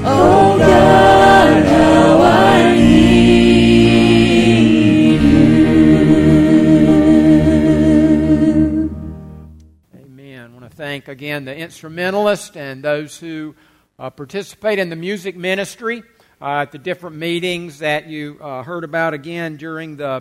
Oh God, how I need you. Amen. I want to thank again the instrumentalists and those who participate in the music ministry at the different meetings that you heard about again during the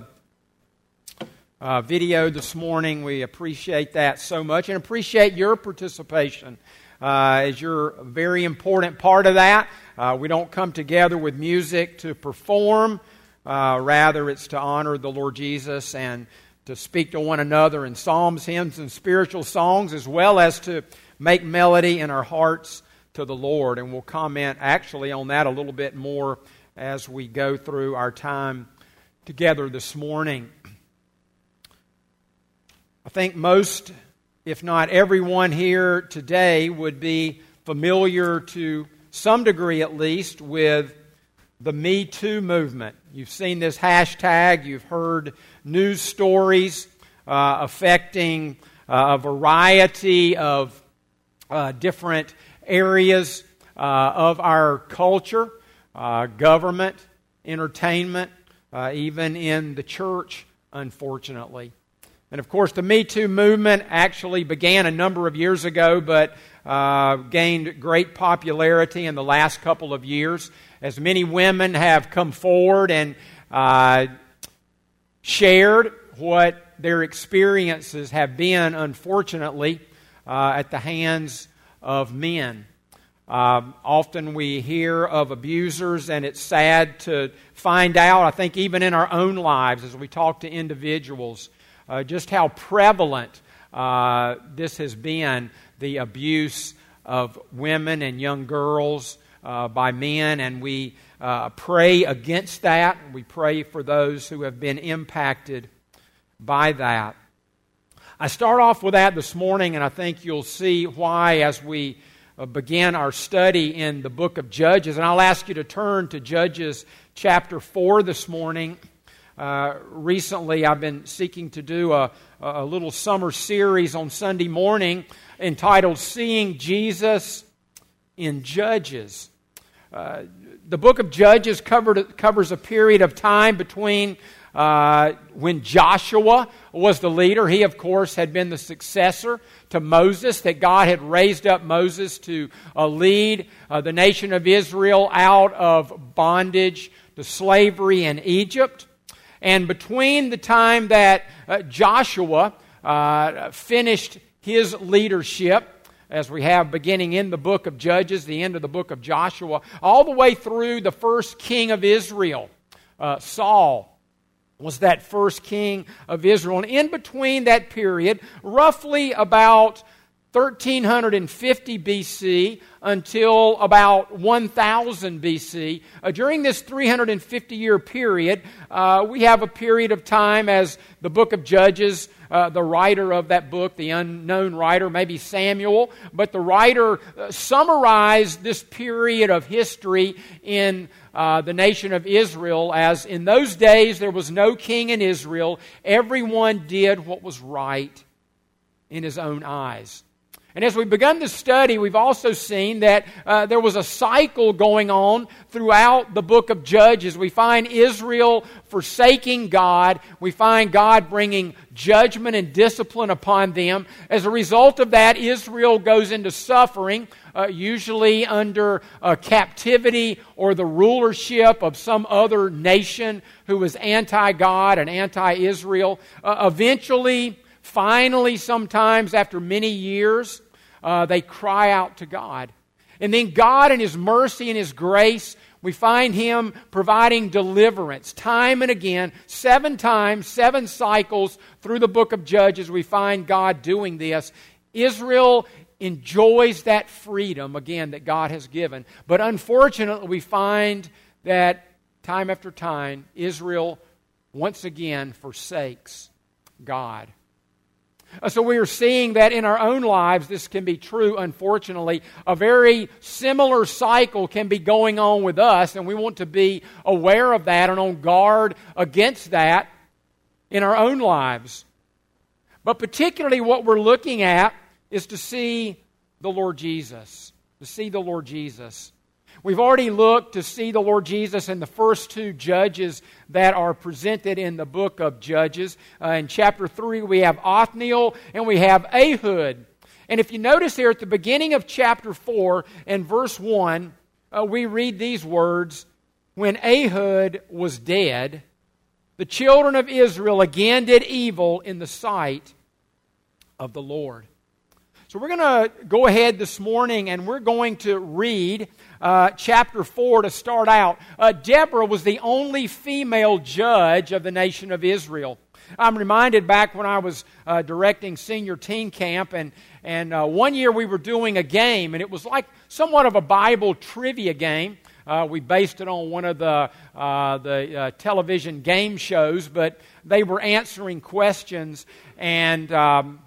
video this morning. We appreciate that so much and appreciate your participation as you're a very important part of that. We don't come together with music to perform. Rather, it's to honor the Lord Jesus and to speak to one another in psalms, hymns, and spiritual songs, as well as to make melody in our hearts to the Lord. And we'll comment actually on that a little bit more as we go through our time together this morning. I think most, if not everyone here today, would be familiar to some degree at least with the Me Too movement. You've seen this hashtag, you've heard news stories affecting a variety of different areas of our culture, government, entertainment, even in the church, unfortunately. And of course, the Me Too movement actually began a number of years ago, but gained great popularity in the last couple of years as many women have come forward and shared what their experiences have been, unfortunately, at the hands of men. Often we hear of abusers, and it's sad to find out, I think even in our own lives as we talk to individuals, just how prevalent this has been, the abuse of women and young girls by men, and we pray against that. We pray for those who have been impacted by that. I start off with that this morning, and I think you'll see why as we begin our study in the book of Judges. And I'll ask you to turn to Judges chapter 4 this morning. Recently, I've been seeking to do a little summer series on Sunday morning entitled Seeing Jesus in Judges. The book of Judges covers a period of time between when Joshua was the leader. He, of course, had been the successor to Moses, that God had raised up Moses to lead the nation of Israel out of bondage to slavery in Egypt. And between the time that Joshua finished his leadership, as we have beginning in the book of Judges, the end of the book of Joshua, all the way through the first king of Israel, Saul was that first king of Israel. And in between that period, roughly about 1350 BC until about 1000 BC. During this 350-year period, we have a period of time as the book of Judges, the writer of that book, the unknown writer, maybe Samuel, but the writer summarized this period of history in the nation of Israel as in those days there was no king in Israel. Everyone did what was right in his own eyes. And as we've begun to study, we've also seen that there was a cycle going on throughout the book of Judges. We find Israel forsaking God. We find God bringing judgment and discipline upon them. As a result of that, Israel goes into suffering, usually under captivity or the rulership of some other nation who was anti-God and anti-Israel. Eventually, finally, sometimes after many years, they cry out to God. And then God in His mercy and His grace, we find Him providing deliverance time and again. 7 times, 7 cycles through the book of Judges, we find God doing this. Israel enjoys that freedom, again, that God has given. But unfortunately, we find that time after time, Israel once again forsakes God. So we are seeing that in our own lives, this can be true, unfortunately. A very similar cycle can be going on with us, and we want to be aware of that and on guard against that in our own lives. But particularly what we're looking at is to see the Lord Jesus. To see the Lord Jesus. We've already looked to see the Lord Jesus in the first two judges that are presented in the book of Judges. In chapter 3, we have Othniel and we have Ehud. And if you notice here at the beginning of chapter 4 and verse 1, we read these words, "When Ehud was dead, the children of Israel again did evil in the sight of the Lord." So we're going to go ahead this morning and we're going to read chapter 4 to start out. Deborah was the only female judge of the nation of Israel. I'm reminded back when I was directing senior teen camp, and one year we were doing a game, and it was like somewhat of a Bible trivia game. We based it on one of the television game shows, but they were answering questions, and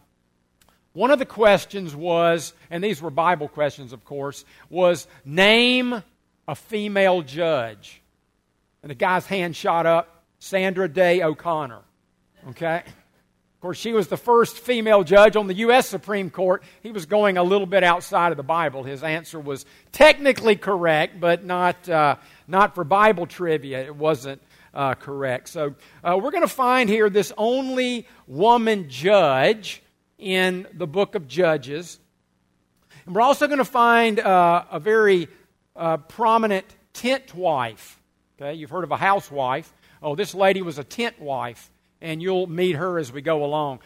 one of the questions was, and these were Bible questions, of course, was name a female judge. And the guy's hand shot up, Sandra Day O'Connor. Okay? Of course, she was the first female judge on the U.S. Supreme Court. He was going a little bit outside of the Bible. His answer was technically correct, but not for Bible trivia. It wasn't correct. So we're going to find here this only woman judge in the book of Judges. And we're also going to find a very prominent tent wife. Okay, you've heard of a housewife. Oh, this lady was a tent wife, and you'll meet her as we go along.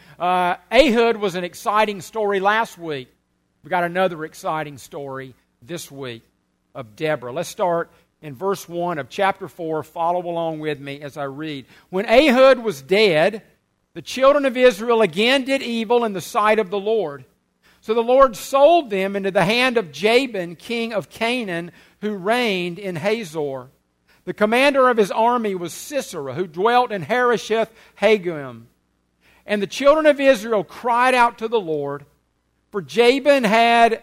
Ehud was an exciting story last week. We've got another exciting story this week of Deborah. Let's start in verse 1 of chapter 4. Follow along with me as I read. "When Ehud was dead, the children of Israel again did evil in the sight of the Lord. So the Lord sold them into the hand of Jabin, king of Canaan, who reigned in Hazor. The commander of his army was Sisera, who dwelt in Harosheth Hagoyim. And the children of Israel cried out to the Lord, for Jabin had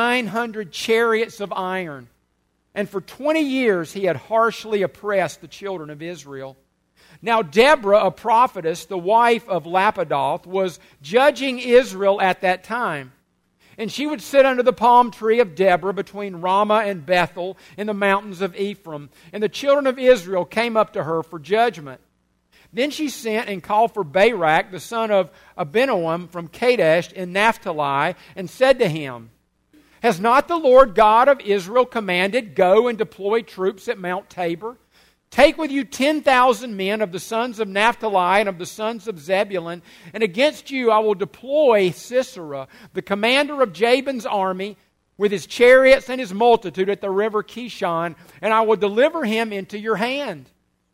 900 chariots of iron, and for 20 years he had harshly oppressed the children of Israel. Now Deborah, a prophetess, the wife of Lapidoth, was judging Israel at that time. And she would sit under the palm tree of Deborah between Ramah and Bethel in the mountains of Ephraim. And the children of Israel came up to her for judgment. Then she sent and called for Barak, the son of Abinoam from Kadesh in Naphtali, and said to him, Has not the Lord God of Israel commanded, Go and deploy troops at Mount Tabor? Take with you 10,000 men of the sons of Naphtali and of the sons of Zebulun, and against you I will deploy Sisera, the commander of Jabin's army, with his chariots and his multitude at the river Kishon, and I will deliver him into your hand.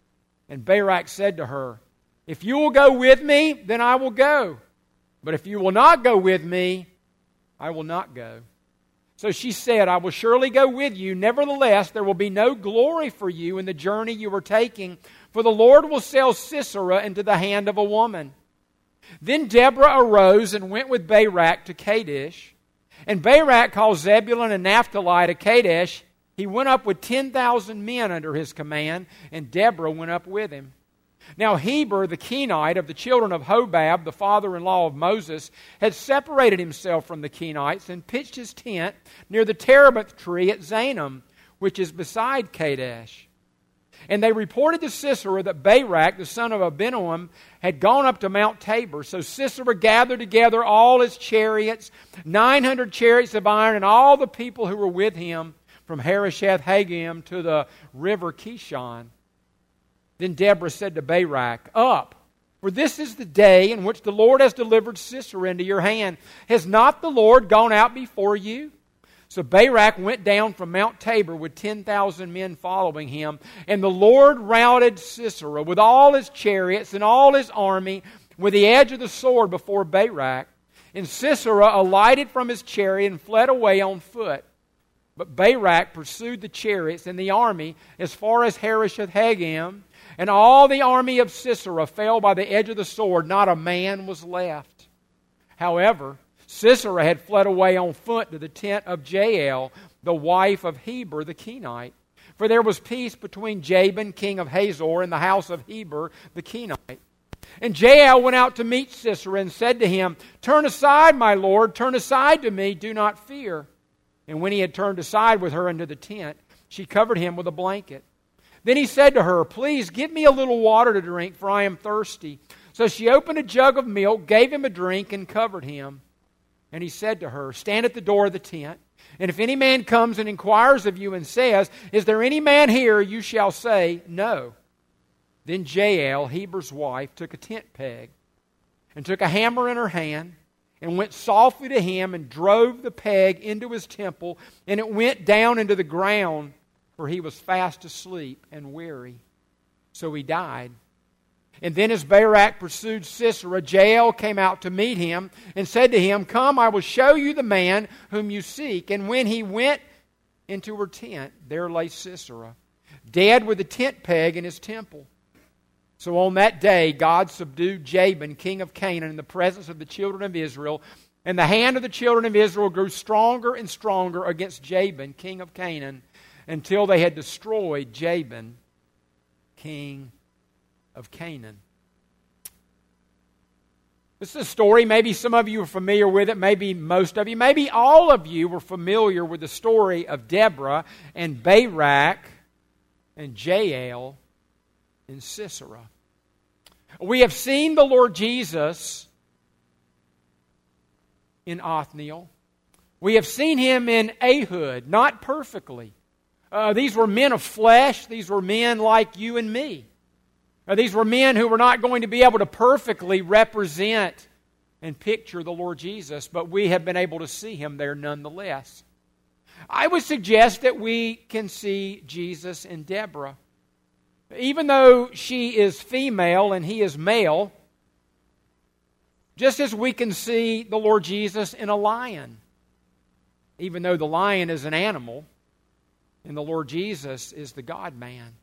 And Barak said to her, If you will go with me, then I will go. But if you will not go with me, I will not go. So she said, I will surely go with you. Nevertheless, there will be no glory for you in the journey you are taking, for the Lord will sell Sisera into the hand of a woman. Then Deborah arose and went with Barak to Kadesh. And Barak called Zebulun and Naphtali to Kadesh. He went up with 10,000 men under his command, and Deborah went up with him. Now Heber, the Kenite of the children of Hobab, the father-in-law of Moses, had separated himself from the Kenites and pitched his tent near the terebinth tree at Zanim, which is beside Kadesh. And they reported to Sisera that Barak, the son of Abinoam, had gone up to Mount Tabor. So Sisera gathered together all his chariots, 900 chariots of iron, and all the people who were with him from Harosheth Hagoyim to the river Kishon. Then Deborah said to Barak, Up, for this is the day in which the Lord has delivered Sisera into your hand. Has not the Lord gone out before you? So Barak went down from Mount Tabor with 10,000 men following him, and the Lord routed Sisera with all his chariots and all his army with the edge of the sword before Barak. And Sisera alighted from his chariot and fled away on foot. But Barak pursued the chariots and the army as far as Harosheth Hagoyim, and all the army of Sisera fell by the edge of the sword. Not a man was left. However, Sisera had fled away on foot to the tent of Jael, the wife of Heber the Kenite. For there was peace between Jabin, king of Hazor, and the house of Heber the Kenite. And Jael went out to meet Sisera and said to him, Turn aside, my lord, turn aside to me, do not fear. And when he had turned aside with her into the tent, She covered him with a blanket. Then he said to her, "Please give me a little water to drink, for I am thirsty." So she opened a jug of milk, gave him a drink, and covered him. And he said to her, "Stand at the door of the tent, and if any man comes and inquires of you and says, 'Is there any man here?' you shall say, 'No.'" Then Jael, Heber's wife, took a tent peg and took a hammer in her hand and went softly to him and drove the peg into his temple, and it went down into the ground, for he was fast asleep and weary. So he died. And then as Barak pursued Sisera, Jael came out to meet him and said to him, "Come, I will show you the man whom you seek." And when he went into her tent, there lay Sisera, dead with a tent peg in his temple. So on that day, God subdued Jabin, king of Canaan, in the presence of the children of Israel. And the hand of the children of Israel grew stronger and stronger against Jabin, king of Canaan, until they had destroyed Jabin, king of Canaan. This is a story, maybe some of you are familiar with it, maybe most of you, maybe all of you were familiar with the story of Deborah and Barak and Jael and Sisera. We have seen the Lord Jesus in Othniel. We have seen him in Ehud, not perfectly. These were men of flesh. These were men like you and me. These were men who were not going to be able to perfectly represent and picture the Lord Jesus, but we have been able to see him there nonetheless. I would suggest that we can see Jesus in Deborah. Even though she is female and he is male, just as we can see the Lord Jesus in a lion, even though the lion is an animal, and the Lord Jesus is the God-man.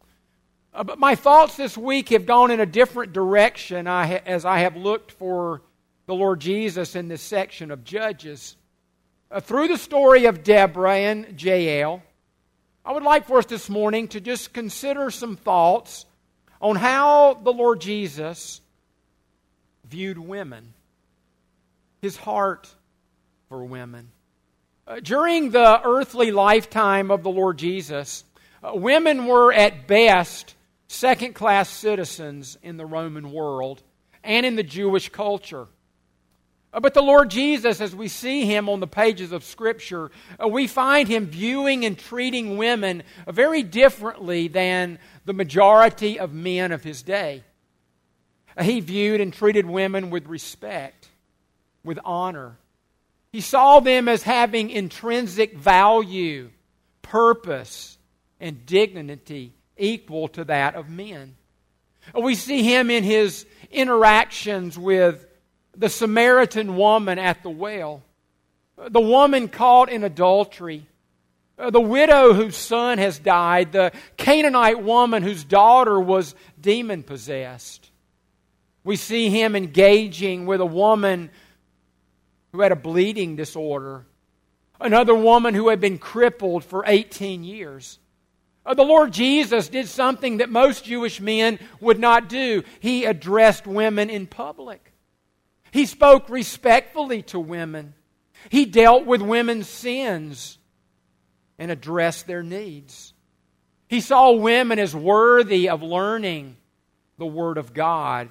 But my thoughts this week have gone in a different direction as I have looked for the Lord Jesus in this section of Judges. Through the story of Deborah and Jael, I would like for us this morning to just consider some thoughts on how the Lord Jesus viewed women, his heart for women. During the earthly lifetime of the Lord Jesus, women were at best second-class citizens in the Roman world and in the Jewish culture. But the Lord Jesus, as we see him on the pages of Scripture, we find him viewing and treating women very differently than the majority of men of his day. He viewed and treated women with respect, with honor. He saw them as having intrinsic value, purpose, and dignity equal to that of men. We see him in his interactions with the Samaritan woman at the well, the woman caught in adultery, the widow whose son has died, the Canaanite woman whose daughter was demon-possessed. We see him engaging with a woman who had a bleeding disorder, another woman who had been crippled for 18 years. The Lord Jesus did something that most Jewish men would not do. He addressed women in public. He spoke respectfully to women. He dealt with women's sins and addressed their needs. He saw women as worthy of learning the Word of God.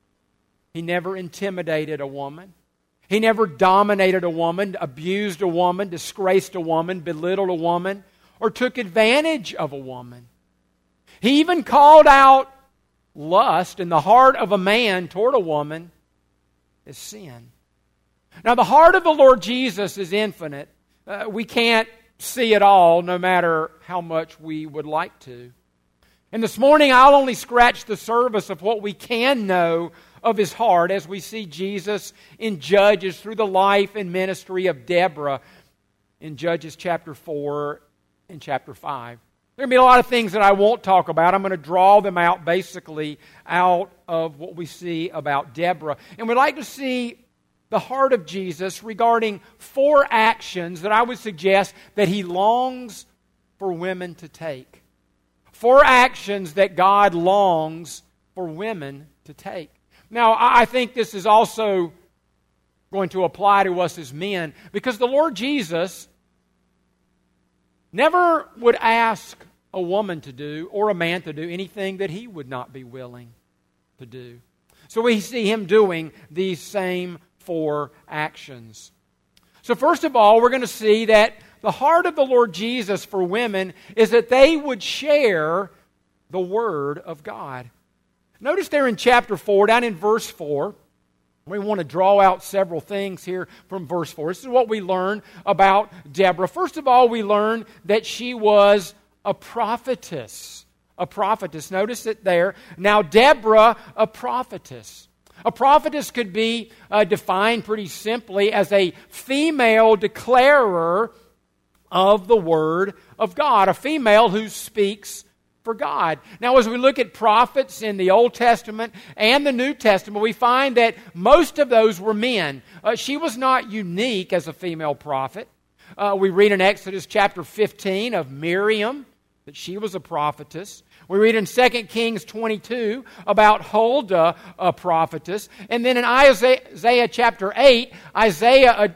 He never intimidated a woman. He never dominated a woman, abused a woman, disgraced a woman, belittled a woman, or took advantage of a woman. He even called out lust in the heart of a man toward a woman as sin. Now, the heart of the Lord Jesus is infinite. We can't see it all, no matter how much we would like to. And this morning, I'll only scratch the surface of what we can know of his heart as we see Jesus in Judges through the life and ministry of Deborah in Judges chapter 4 and chapter 5. There are going to be a lot of things that I won't talk about. I'm going to draw them out basically out of what we see about Deborah. And we'd like to see the heart of Jesus regarding 4 actions that I would suggest that he longs for women to take. 4 actions that God longs for women to take. Now, I think this is also going to apply to us as men because the Lord Jesus never would ask a woman to do or a man to do anything that he would not be willing to do. So we see him doing these same 4 actions. So first of all, we're going to see that the heart of the Lord Jesus for women is that they would share the Word of God. Notice there in chapter 4, down in verse 4, we want to draw out several things here from verse 4. This is what we learn about Deborah. First of all, we learn that she was a prophetess. A prophetess. Notice it there. Now, Deborah, a prophetess. A prophetess could be defined pretty simply as a female declarer of the Word of God. A female who speaks for God. Now, as we look at prophets in the Old Testament and the New Testament, we find that most of those were men. She was not unique as a female prophet. We read in Exodus chapter 15 of Miriam, that she was a prophetess. We read in 2 Kings 22 about Huldah, a prophetess. And then in Isaiah chapter 8, Isaiah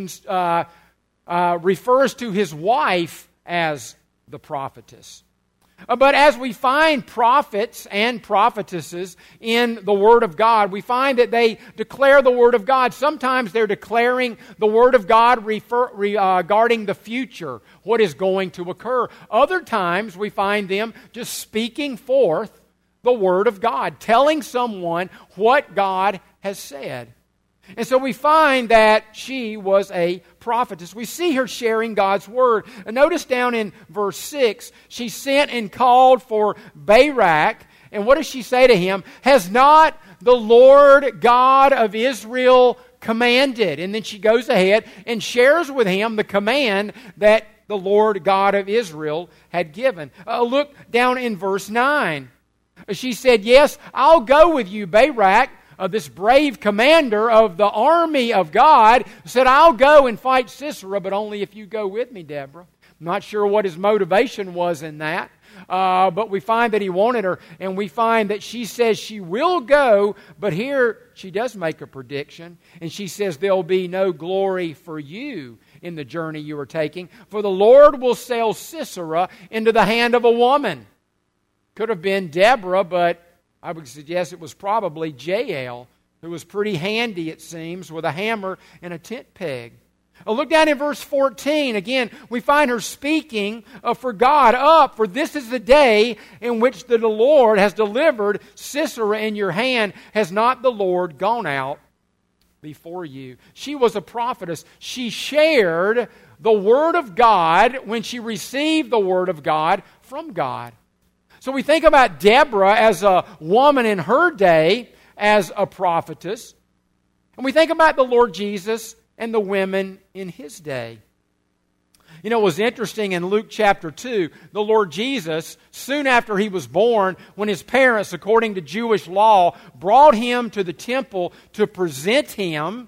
refers to his wife as the prophetess. But as we find prophets and prophetesses in the Word of God, we find that they declare the Word of God. Sometimes they're declaring the Word of God regarding the future, what is going to occur. Other times we find them just speaking forth the Word of God, telling someone what God has said. And so we find that she was a prophetess. We see her sharing God's Word. And notice down in verse 6, she sent and called for Barak. And what does she say to him? Has not the Lord God of Israel commanded? And then she goes ahead and shares with him the command that the Lord God of Israel had given. Look down in verse 9. She said, yes, I'll go with you, Barak. This brave commander of the army of God said, I'll go and fight Sisera, but only if you go with me, Deborah. I'm not sure what his motivation was in that, but we find that he wanted her, and we find that she says she will go, but here she does make a prediction, and she says there'll be no glory for you in the journey you are taking, for the Lord will sell Sisera into the hand of a woman. Could have been Deborah, but I would suggest it was probably Jael, who was pretty handy, it seems, with a hammer and a tent peg. Look down in verse 14. Again, we find her speaking for God. Up, for this is the day in which the Lord has delivered Sisera in your hand. Has not the Lord gone out before you? She was a prophetess. She shared the Word of God when she received the Word of God from God. So we think about Deborah as a woman in her day, as a prophetess. And we think about the Lord Jesus and the women in His day. You know, it was interesting in Luke chapter 2, the Lord Jesus, soon after He was born, when His parents, according to Jewish law, brought Him to the temple to present Him,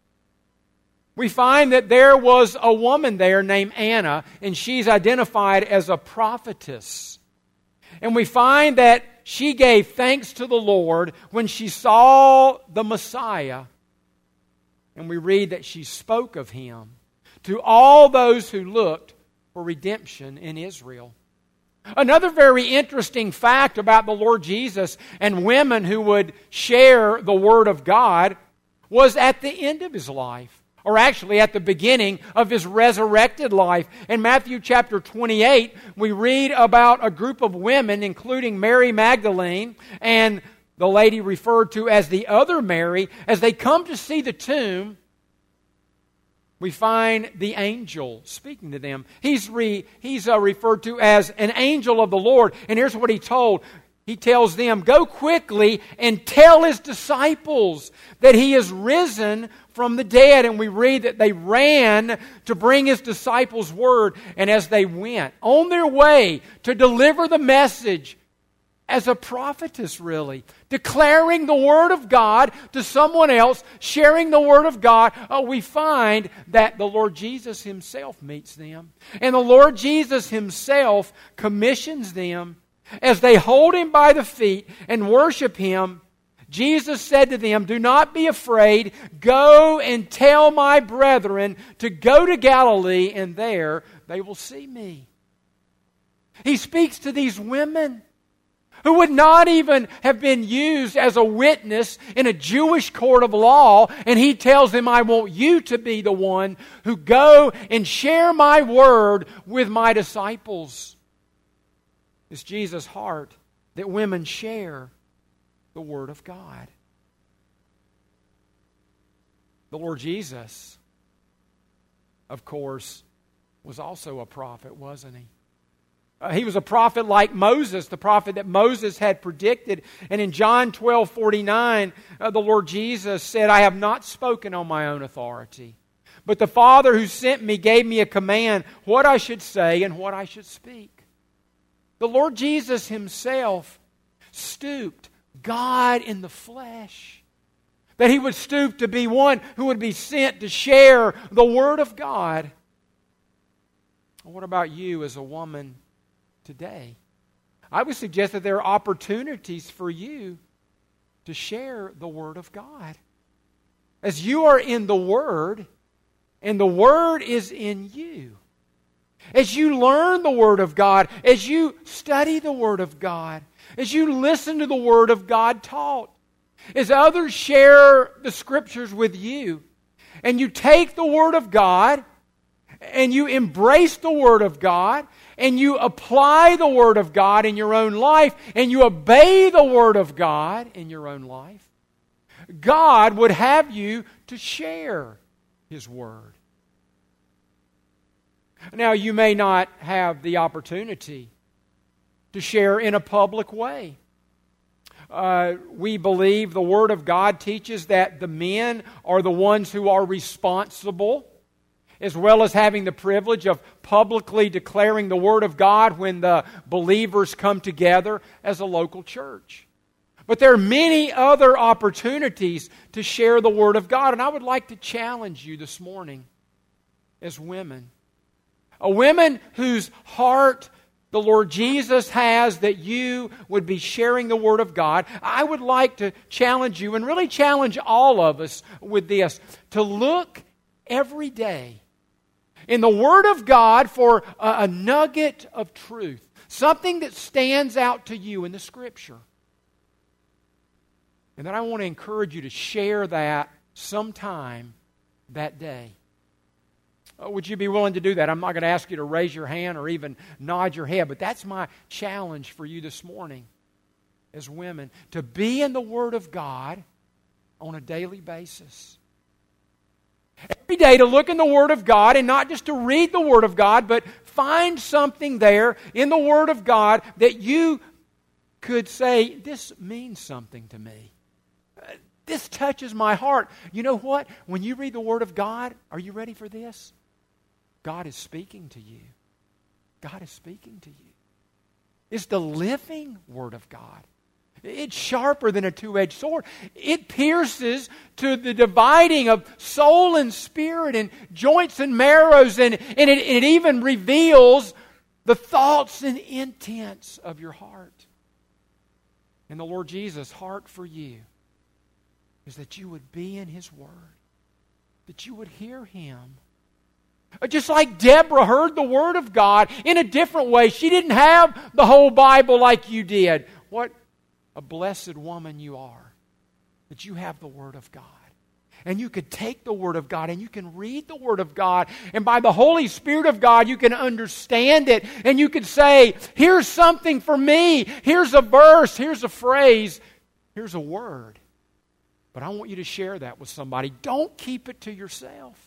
we find that there was a woman there named Anna, and she's identified as a prophetess. And we find that she gave thanks to the Lord when she saw the Messiah. And we read that she spoke of Him to all those who looked for redemption in Israel. Another very interesting fact about the Lord Jesus and women who would share the Word of God was at the end of His life, or actually at the beginning of His resurrected life. In Matthew chapter 28, we read about a group of women, including Mary Magdalene and the lady referred to as the other Mary. As they come to see the tomb, we find the angel speaking to them. He's referred to as an angel of the Lord. And here's what he told. He tells them, go quickly and tell His disciples that He is risen from the dead. And we read that they ran to bring His disciples word. And as they went on their way to deliver the message as a prophetess, really, declaring the Word of God to someone else, sharing the Word of God, we find that the Lord Jesus Himself meets them. And the Lord Jesus Himself commissions them. As they hold Him by the feet and worship Him, Jesus said to them, do not be afraid. Go and tell my brethren to go to Galilee, and there they will see me. He speaks to these women who would not even have been used as a witness in a Jewish court of law, and He tells them, I want you to be the one who go and share my word with my disciples. It's Jesus' heart that women share the Word of God. The Lord Jesus, of course, was also a prophet, wasn't He? He was a prophet like Moses, the prophet that Moses had predicted. And in John 12:49, the Lord Jesus said, I have not spoken on my own authority, but the Father who sent me gave me a command what I should say and what I should speak. The Lord Jesus Himself stooped, God in the flesh, that He would stoop to be one who would be sent to share the Word of God. What about you as a woman today? I would suggest that there are opportunities for you to share the Word of God. As you are in the Word, and the Word is in you, as you learn the Word of God, as you study the Word of God, as you listen to the Word of God taught, as others share the Scriptures with you, and you take the Word of God, and you embrace the Word of God, and you apply the Word of God in your own life, and you obey the Word of God in your own life, God would have you to share His Word. Now, you may not have the opportunity to share in a public way. We believe the Word of God teaches that the men are the ones who are responsible, as well as having the privilege of publicly declaring the Word of God when the believers come together as a local church. But there are many other opportunities to share the Word of God, and I would like to challenge you this morning as women. Women whose heart the Lord Jesus has that you would be sharing the Word of God. I would like to challenge you, and really challenge all of us with this, to look every day in the Word of God for a nugget of truth, something that stands out to you in the Scripture. And then I want to encourage you to share that sometime that day. Would you be willing to do that? I'm not going to ask you to raise your hand or even nod your head, but that's my challenge for you this morning as women, to be in the Word of God on a daily basis. Every day to look in the Word of God, and not just to read the Word of God, but find something there in the Word of God that you could say, this means something to me. This touches my heart. You know what? When you read the Word of God, are you ready for this? God is speaking to you. God is speaking to you. It's the living Word of God. It's sharper than a two-edged sword. It pierces to the dividing of soul and spirit and joints and marrows, and it even reveals the thoughts and intents of your heart. And the Lord Jesus' heart for you is that you would be in His Word, that you would hear Him. Just like Deborah heard the Word of God in a different way. She didn't have the whole Bible like you did. What a blessed woman you are, that you have the Word of God. And you could take the Word of God and you can read the Word of God, and by the Holy Spirit of God you can understand it, and you could say, here's something for me, here's a verse, here's a phrase, here's a word. But I want you to share that with somebody. Don't keep it to yourself.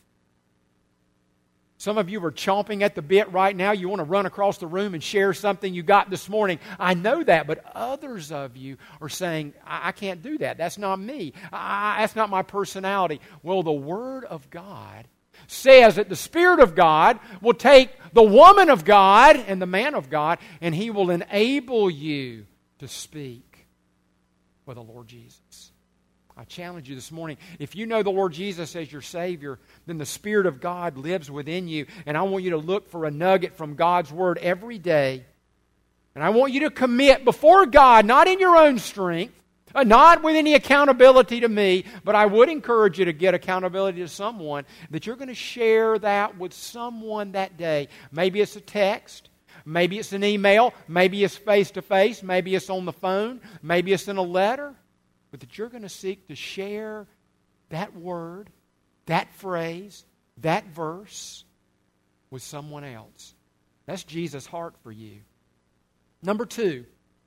Some of you are chomping at the bit right now. You want to run across the room and share something you got this morning. I know that, but others of you are saying, I can't do that. That's not me. That's not my personality. Well, the Word of God says that the Spirit of God will take the woman of God and the man of God, and He will enable you to speak for the Lord Jesus. I challenge you this morning, if you know the Lord Jesus as your Savior, then the Spirit of God lives within you. And I want you to look for a nugget from God's Word every day. And I want you to commit before God, not in your own strength, not with any accountability to me, but I would encourage you to get accountability to someone, that you're going to share that with someone that day. Maybe it's a text. Maybe it's an email. Maybe it's face-to-face. Maybe it's on the phone. Maybe it's in a letter. But that you're going to seek to share that word, that phrase, that verse with someone else. That's Jesus' heart for you. Number 2,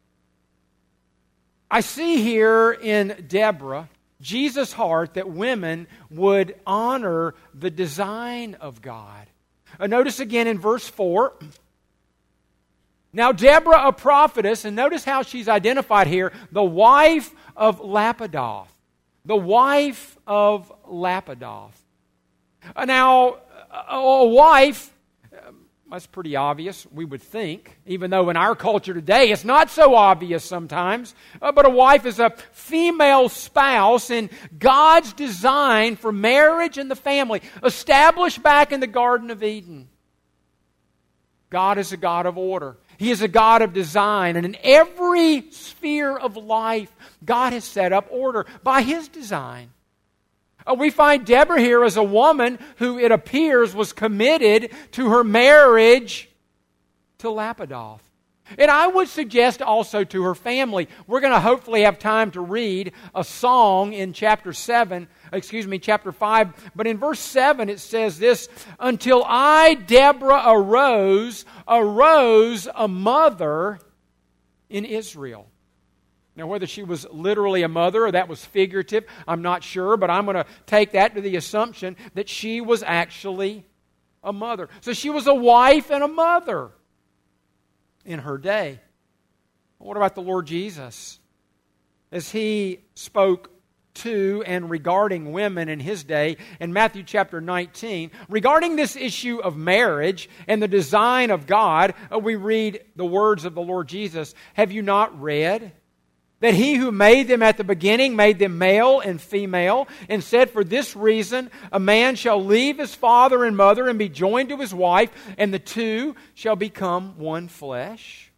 I see here in Deborah Jesus' heart that women would honor the design of God. Notice again in verse 4. Now Deborah, a prophetess, and notice how she's identified here, the wife of Lapidoth. The wife of Lapidoth. Now, a wife, that's pretty obvious, we would think, even though in our culture today it's not so obvious sometimes. But a wife is a female spouse in God's design for marriage and the family, established back in the Garden of Eden. God is a God of order. He is a God of design. And in every sphere of life, God has set up order by His design. We find Deborah here as a woman who, it appears, was committed to her marriage to Lapidoth. And I would suggest also to her family. We're going to hopefully have time to read a song in chapter 5. But in verse 7 it says this, "Until I, Deborah, arose a mother in Israel." Now, whether she was literally a mother or that was figurative, I'm not sure, but I'm going to take that to the assumption that she was actually a mother. So she was a wife and a mother in her day. What about the Lord Jesus? As He spoke to and regarding women in His day in Matthew chapter 19, regarding this issue of marriage and the design of God, we read the words of the Lord Jesus, "Have you not read that He who made them at the beginning made them male and female, and said, for this reason a man shall leave his father and mother and be joined to his wife, and the two shall become one flesh?"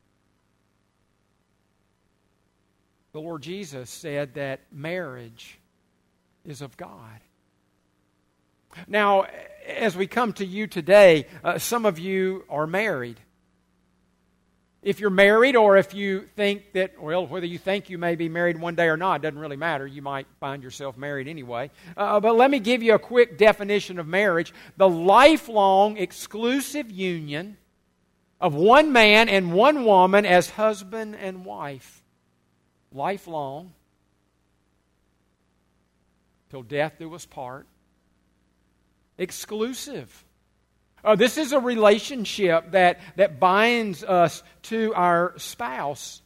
The Lord Jesus said that marriage is of God. Now, as we come to you today, some of you are married. If you're married, or if you think that, well, whether you think you may be married one day or not, doesn't really matter. You might find yourself married anyway. But let me give you a quick definition of marriage. The lifelong exclusive union of one man and one woman as husband and wife. Lifelong, till death do us part. Exclusive. This is a relationship that binds us to our spouse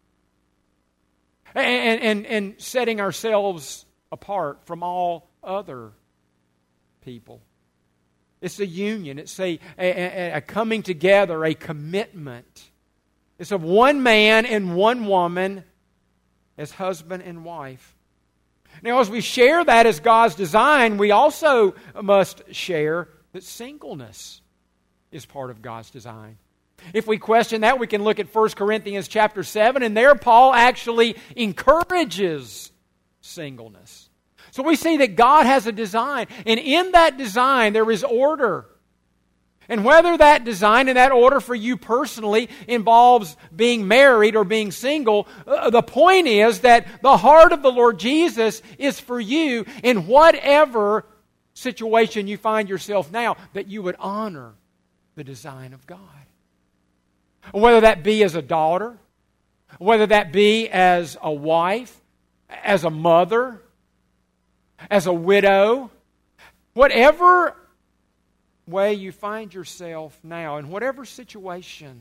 and setting ourselves apart from all other people. It's a union. It's a coming together, a commitment. It's of one man and one woman as husband and wife. Now, as we share that as God's design, we also must share that singleness is part of God's design. If we question that, we can look at 1 Corinthians chapter 7, and there Paul actually encourages singleness. So we see that God has a design, and in that design there is order. And whether that design and that order for you personally involves being married or being single, the point is that the heart of the Lord Jesus is for you in whatever situation you find yourself now, that you would honor the design of God. Whether that be as a daughter, whether that be as a wife, as a mother, as a widow, whatever way you find yourself now, in whatever situation,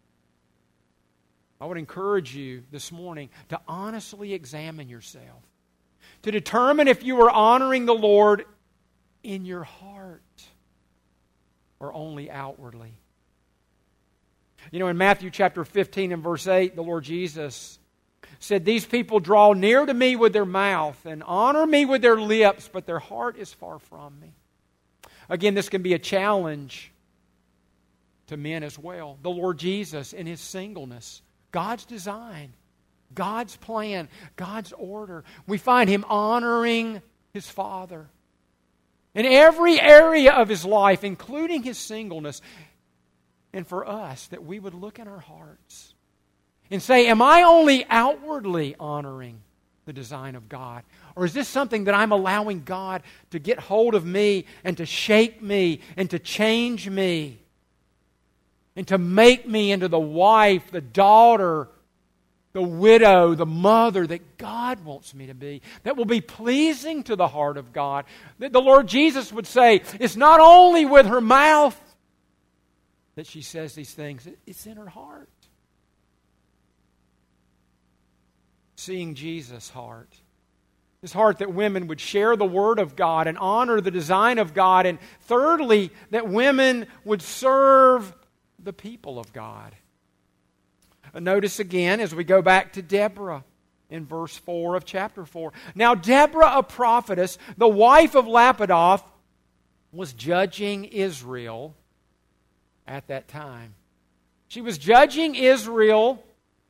I would encourage you this morning to honestly examine yourself, to determine if you are honoring the Lord in your heart or only outwardly. You know, in Matthew chapter 15 and verse 8, the Lord Jesus said, "These people draw near to me with their mouth and honor me with their lips, but their heart is far from me." Again, this can be a challenge to men as well. The Lord Jesus in His singleness, God's design, God's plan, God's order. We find Him honoring His Father. In every area of His life, including His singleness, and for us that we would look in our hearts and say, am I only outwardly honoring the design of God? Or is this something that I'm allowing God to get hold of me and to shape me and to change me and to make me into the wife, the daughter, the widow, the mother that God wants me to be, that will be pleasing to the heart of God? That the Lord Jesus would say, it's not only with her mouth that she says these things, it's in her heart. Seeing Jesus' heart. His heart that women would share the Word of God and honor the design of God. And thirdly, that women would serve the people of God. Notice again as we go back to Deborah in verse 4 of chapter 4. Now Deborah, a prophetess, the wife of Lapidoth, was judging Israel at that time. She was judging Israel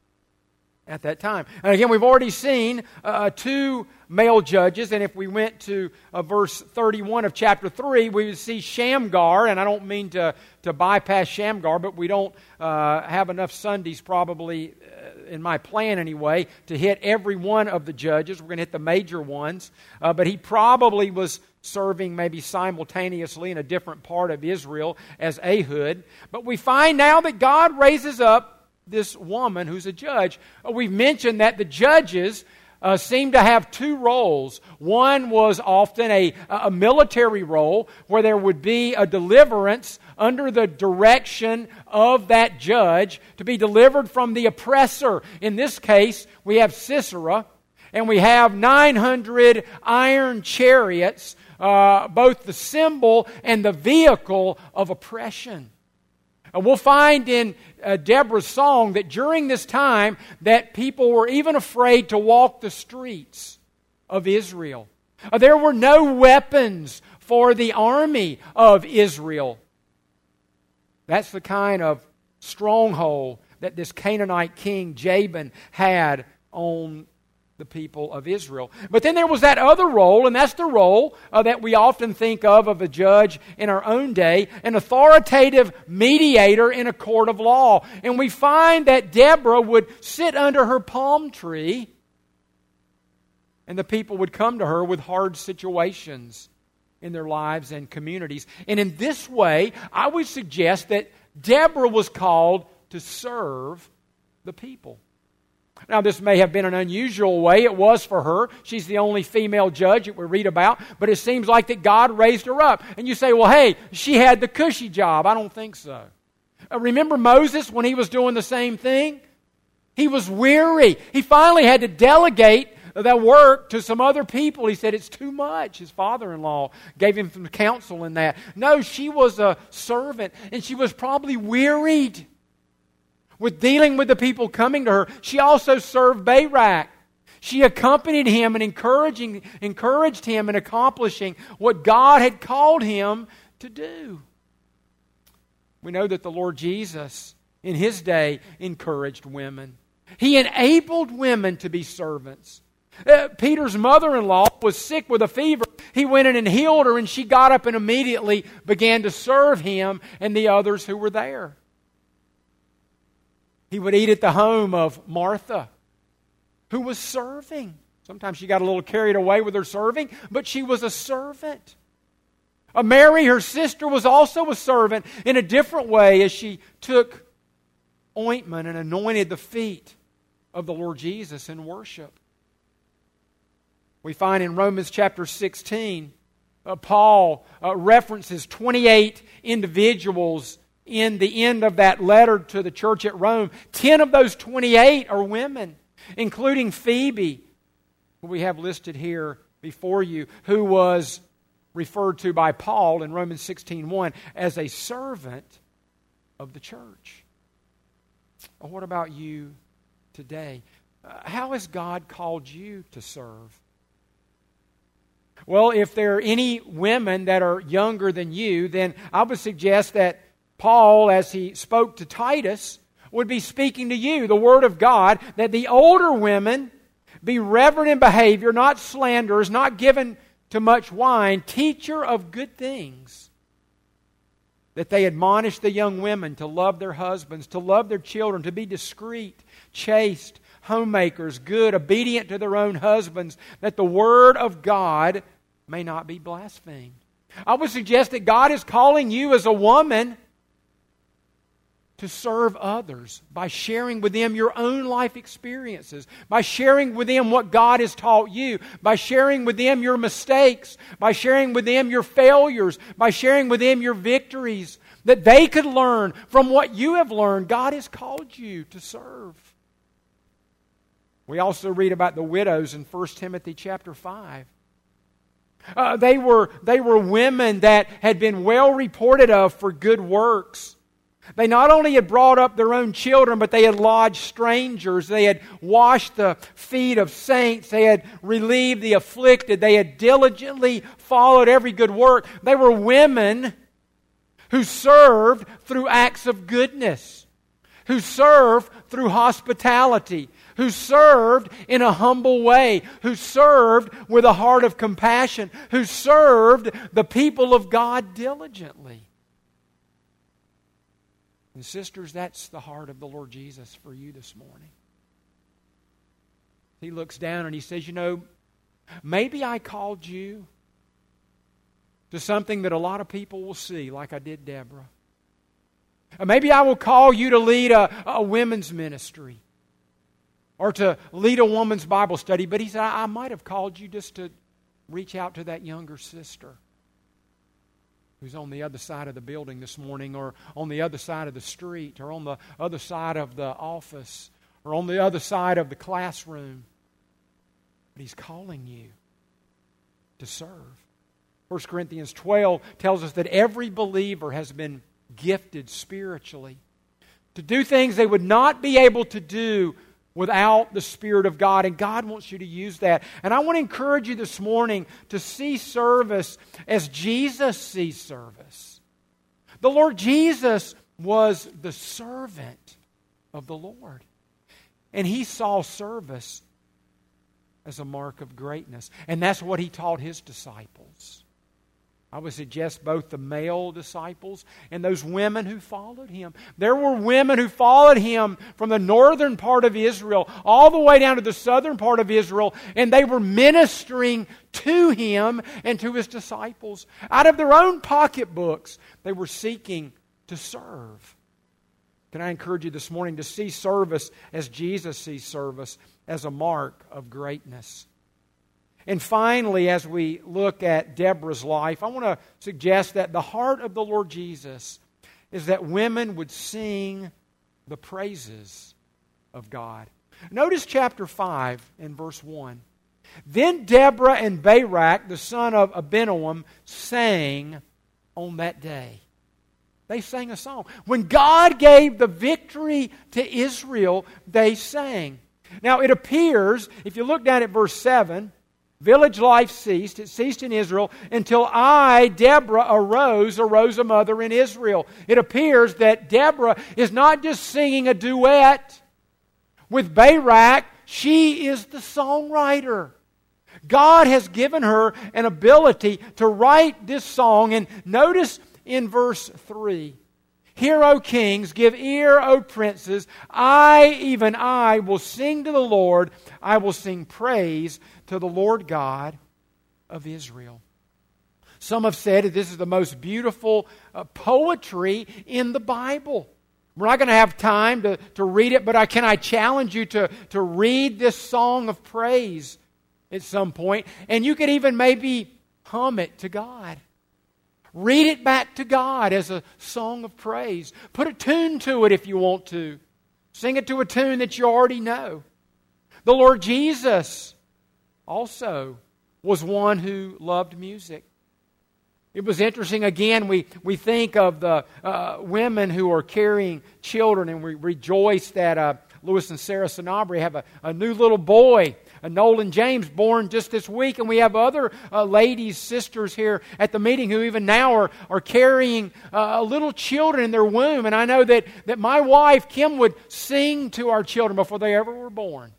at that time. And again, we've already seen two male judges, and if we went to verse 31 of chapter 3, we would see Shamgar, and I don't mean to bypass Shamgar, but we don't have enough Sundays probably, in my plan anyway, to hit every one of the judges. We're going to hit the major ones, but he probably was serving maybe simultaneously in a different part of Israel as Ehud. But we find now that God raises up this woman who's a judge. We've mentioned that the judges seem to have two roles. One was often a military role where there would be a deliverance under the direction of that judge to be delivered from the oppressor. In this case, we have Sisera, and we have 900 iron chariots, both the symbol and the vehicle of oppression. We'll find in Deborah's song that during this time that people were even afraid to walk the streets of Israel. There were no weapons for the army of Israel. That's the kind of stronghold that this Canaanite king Jabin had on the people of Israel. But then there was that other role, and that's the role that we often think of a judge in our own day, an authoritative mediator in a court of law. And we find that Deborah would sit under her palm tree, and the people would come to her with hard situations in their lives and communities. And in this way, I would suggest that Deborah was called to serve the people. Now, this may have been an unusual way. It was for her. She's the only female judge that we read about. But it seems like that God raised her up. And you say, well, hey, she had the cushy job. I don't think so. Remember Moses when he was doing the same thing? He was weary. He finally had to delegate that work to some other people. He said, it's too much. His father-in-law gave him some counsel in that. No, she was a servant, and she was probably wearied with dealing with the people coming to her. She also served Barak. She accompanied him and encouraged him in accomplishing what God had called him to do. We know that the Lord Jesus, in His day, encouraged women. He enabled women to be servants. Peter's mother-in-law was sick with a fever. He went in and healed her, and she got up and immediately began to serve him and the others who were there. He would eat at the home of Martha, who was serving. Sometimes she got a little carried away with her serving, but she was a servant. Mary, her sister, was also a servant in a different way as she took ointment and anointed the feet of the Lord Jesus in worship. We find in Romans chapter 16, Paul references 28 individuals in the end of that letter to the church at Rome. 10 of those 28 are women, including Phoebe, who we have listed here before you, who was referred to by Paul in Romans 16:1 as a servant of the church. What about you today? How has God called you to serve? Well, if there are any women that are younger than you, then I would suggest that Paul, as he spoke to Titus, would be speaking to you, the Word of God, that the older women be reverent in behavior, not slanderers, not given to much wine, teacher of good things, that they admonish the young women to love their husbands, to love their children, to be discreet, chaste, homemakers, good, obedient to their own husbands, that the Word of God may not be blasphemed. I would suggest that God is calling you as a woman to serve others by sharing with them your own life experiences, by sharing with them what God has taught you, by sharing with them your mistakes, by sharing with them your failures, by sharing with them your victories, that they could learn from what you have learned. God has called you to serve. We also read about the widows in 1 Timothy chapter 5. They were women that had been well reported of for good works. They not only had brought up their own children, but they had lodged strangers. They had washed the feet of saints. They had relieved the afflicted. They had diligently followed every good work. They were women who served through acts of goodness, who served through hospitality, who served in a humble way, who served with a heart of compassion, who served the people of God diligently. And sisters, that's the heart of the Lord Jesus for you this morning. He looks down and He says, you know, maybe I called you to something that a lot of people will see, like I did Deborah. Or maybe I will call you to lead a women's ministry or to lead a woman's Bible study. But He said, I might have called you just to reach out to that younger sister who's on the other side of the building this morning, or on the other side of the street, or on the other side of the office, or on the other side of the classroom. But He's calling you to serve. 1 Corinthians 12 tells us that every believer has been gifted spiritually to do things they would not be able to do without the Spirit of God, and God wants you to use that. And I want to encourage you this morning to see service as Jesus sees service. The Lord Jesus was the servant of the Lord, and He saw service as a mark of greatness, and that's what He taught His disciples. I would suggest both the male disciples and those women who followed Him. There were women who followed Him from the northern part of Israel all the way down to the southern part of Israel, and they were ministering to Him and to His disciples. Out of their own pocketbooks, they were seeking to serve. Can I encourage you this morning to see service as Jesus sees service, as a mark of greatness? And finally, as we look at Deborah's life, I want to suggest that the heart of the Lord Jesus is that women would sing the praises of God. Notice chapter 5 and verse 1. Then Deborah and Barak, the son of Abinoam, sang on that day. They sang a song. When God gave the victory to Israel, they sang. Now it appears, if you look down at verse 7, village life ceased. It ceased in Israel until I, Deborah, arose a mother in Israel. It appears that Deborah is not just singing a duet with Barak. She is the songwriter. God has given her an ability to write this song. And notice in verse 3, "Hear, O kings, give ear, O princes. I, even I, will sing to the Lord. I will sing praise to the Lord God of Israel." Some have said that this is the most beautiful poetry in the Bible. We're not going to have time to read it, but can I challenge you to read this song of praise at some point? And you could even maybe hum it to God. Read it back to God as a song of praise. Put a tune to it if you want to. Sing it to a tune that you already know. The Lord Jesus also was one who loved music. It was interesting, again, we think of the women who are carrying children, and we rejoice that Louis and Sarah Sanabria have a new little boy, Nolan James, born just this week. And we have other ladies, sisters here at the meeting who even now are carrying little children in their womb. And I know that my wife, Kim, would sing to our children before they ever were born.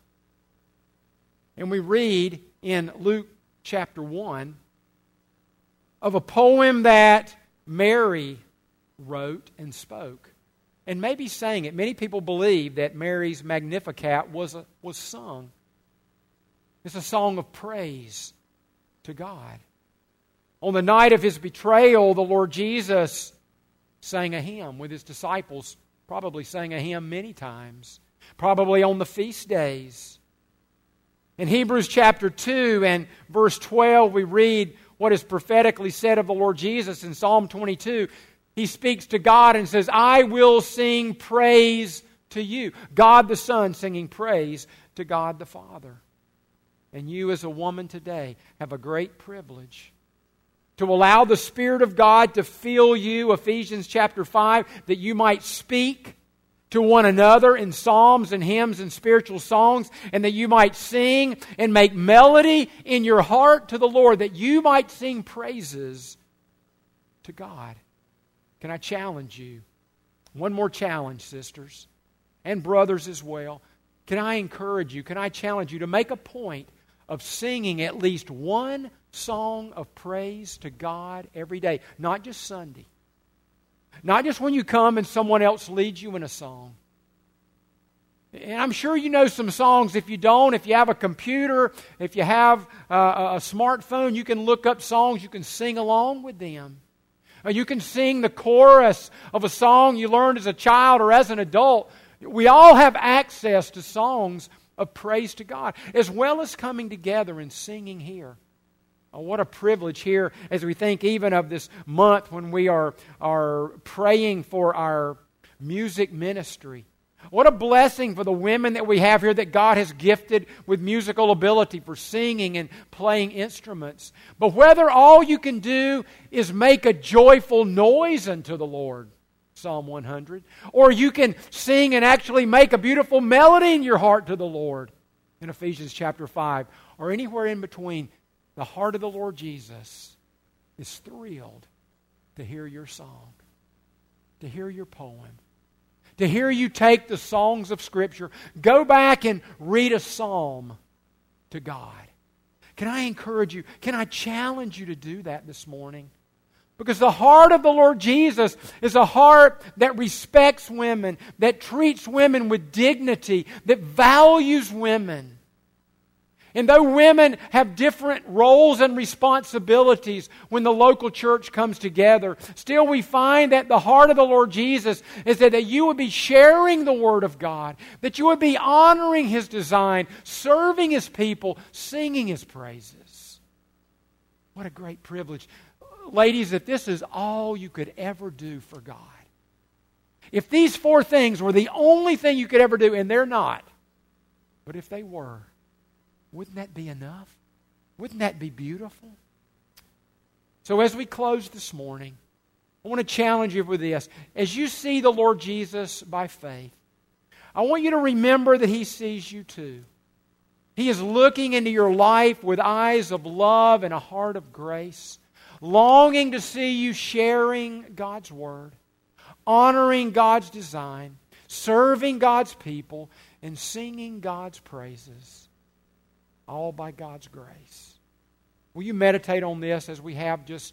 And we read in Luke chapter 1 of a poem that Mary wrote and spoke, and maybe sang it. Many people believe that Mary's Magnificat was sung. It's a song of praise to God. On the night of His betrayal, the Lord Jesus sang a hymn with His disciples, probably sang a hymn many times, probably on the feast days. In Hebrews chapter 2 and verse 12, we read what is prophetically said of the Lord Jesus in Psalm 22. He speaks to God and says, I will sing praise to you. God the Son singing praise to God the Father. And you as a woman today have a great privilege to allow the Spirit of God to fill you, Ephesians chapter 5, that you might speak to one another in psalms and hymns and spiritual songs, and that you might sing and make melody in your heart to the Lord, that you might sing praises to God. Can I challenge you? One more challenge, sisters, and brothers as well. Can I encourage you, can I challenge you to make a point of singing at least one song of praise to God every day, not just Sunday. Not just when you come and someone else leads you in a song. And I'm sure you know some songs. If you don't, if you have a computer, if you have a smartphone, you can look up songs, you can sing along with them. Or you can sing the chorus of a song you learned as a child or as an adult. We all have access to songs of praise to God, as well as coming together and singing here. Oh, what a privilege here as we think even of this month when we are praying for our music ministry. What a blessing for the women that we have here that God has gifted with musical ability for singing and playing instruments. But whether all you can do is make a joyful noise unto the Lord, Psalm 100, or you can sing and actually make a beautiful melody in your heart to the Lord in Ephesians chapter 5, or anywhere in between, the heart of the Lord Jesus is thrilled to hear your song, to hear your poem, to hear you take the songs of Scripture, go back and read a psalm to God. Can I encourage you, can I challenge you to do that this morning? Because the heart of the Lord Jesus is a heart that respects women, that treats women with dignity, that values women. And though women have different roles and responsibilities when the local church comes together, still we find that the heart of the Lord Jesus is that you would be sharing the Word of God, that you would be honoring His design, serving His people, singing His praises. What a great privilege. Ladies, if this is all you could ever do for God, if these four things were the only thing you could ever do, and they're not, but if they were, wouldn't that be enough? Wouldn't that be beautiful? So as we close this morning, I want to challenge you with this. As you see the Lord Jesus by faith, I want you to remember that He sees you too. He is looking into your life with eyes of love and a heart of grace, longing to see you sharing God's Word, honoring God's design, serving God's people, and singing God's praises. All by God's grace. Will you meditate on this as we have just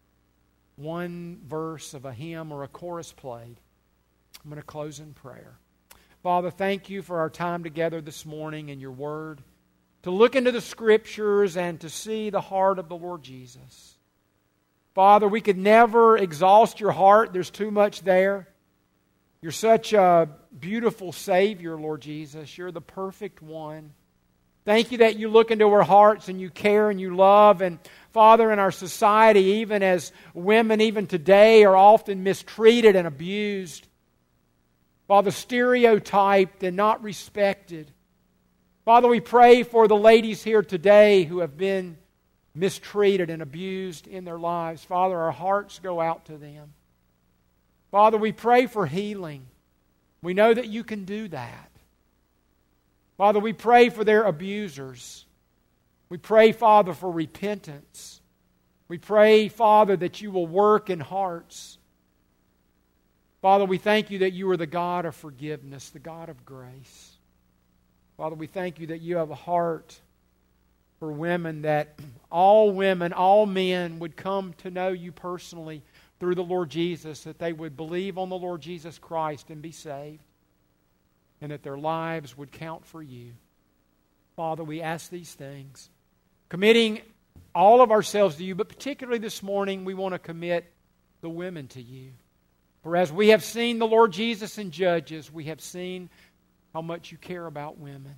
one verse of a hymn or a chorus played? I'm going to close in prayer. Father, thank You for our time together this morning in Your Word, to look into the Scriptures and to see the heart of the Lord Jesus. Father, we could never exhaust Your heart. There's too much there. You're such a beautiful Savior, Lord Jesus. You're the perfect one. Thank You that You look into our hearts and You care and You love. And Father, in our society, even as women, even today, are often mistreated and abused. Father, stereotyped and not respected. Father, we pray for the ladies here today who have been mistreated and abused in their lives. Father, our hearts go out to them. Father, we pray for healing. We know that You can do that. Father, we pray for their abusers. We pray, Father, for repentance. We pray, Father, that You will work in hearts. Father, we thank You that You are the God of forgiveness, the God of grace. Father, we thank You that You have a heart for women, that all women, all men would come to know You personally through the Lord Jesus, that they would believe on the Lord Jesus Christ and be saved, and that their lives would count for you. Father, we ask these things, committing all of ourselves to you, but particularly this morning, we want to commit the women to you. For as we have seen the Lord Jesus in Judges, we have seen how much you care about women.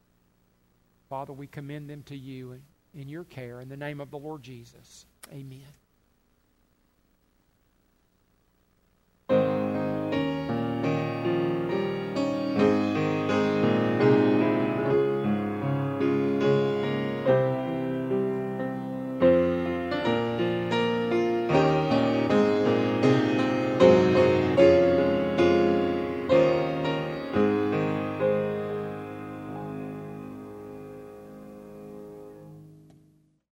Father, we commend them to you in your care. In the name of the Lord Jesus, amen.